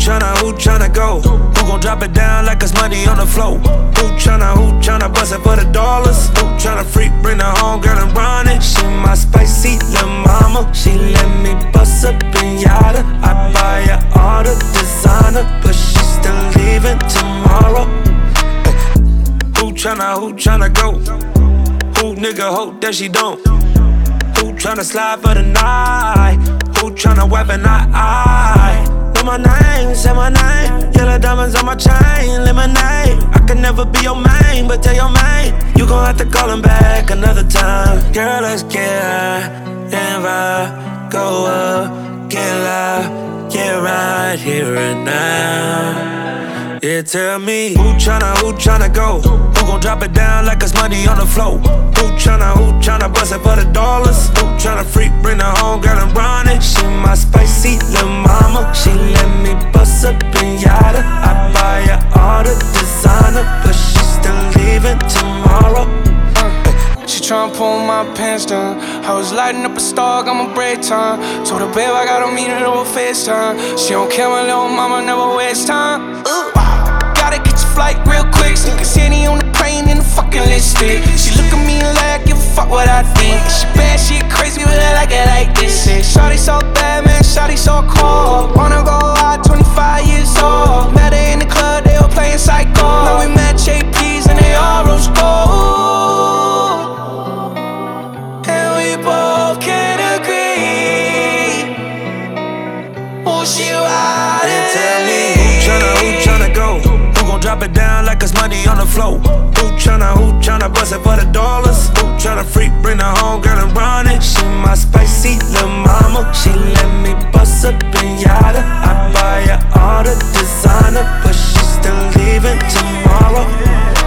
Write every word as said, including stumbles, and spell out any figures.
tryna, who tryna go? Who gon' drop it down like it's money on the floor? Who tryna, who tryna bust it for the dollars? Who tryna freak, bring her home, girl, and run it? She my spicy little mama. She let me bust up in yada. I buy her all the designer, but she still leaving tomorrow. Hey. Who tryna, who tryna go? Who nigga hope that she don't? Who tryna slide for the night? Who tryna weapon I eye? Know my name, say my name. Yellow diamonds on my chain, lemonade. I can never be your main, but tell your main you gon' have to call him back another time. Girl, let's get high and vibe, go up, get loud, get right here and now. Yeah, tell me who tryna, who tryna go? Who gon' drop it down like it's money on the floor? Who tryna, who tryna bust it for the dollars? Who tryna freak, bring her home, girl, and run it? She my spicy little mama. She let me bust up in yada. I buy her all the designer, but she still leaving tomorrow. uh, She tryna pull my pants down. I was lighting up a star, got my break time. Told her, babe, I gotta meet her over FaceTime. She don't care, my little mama never waste time. Ooh. Gotta get your flight real quick. Sneaking Sandy on the plane in the fucking lipstick. She look at me like, give a fuck what I think. She bad, she crazy, but I like it like this. Shawty so bad, man, shawty so cold. Wanna go out, twenty-five years old. Met her in the club, they were playing psycho. Now we met J P's and they all rose gold. And we both can agree. Oh, she riding. And tell me who tryna, who tryna go? Drop it down like it's money on the floor. Who tryna, who tryna bust it for the dollars? Who tryna freak, bring her home, girl, and run it? She my spicy little mama. She let me bust up in yada. I buy her all the designer, but she still leaving tomorrow.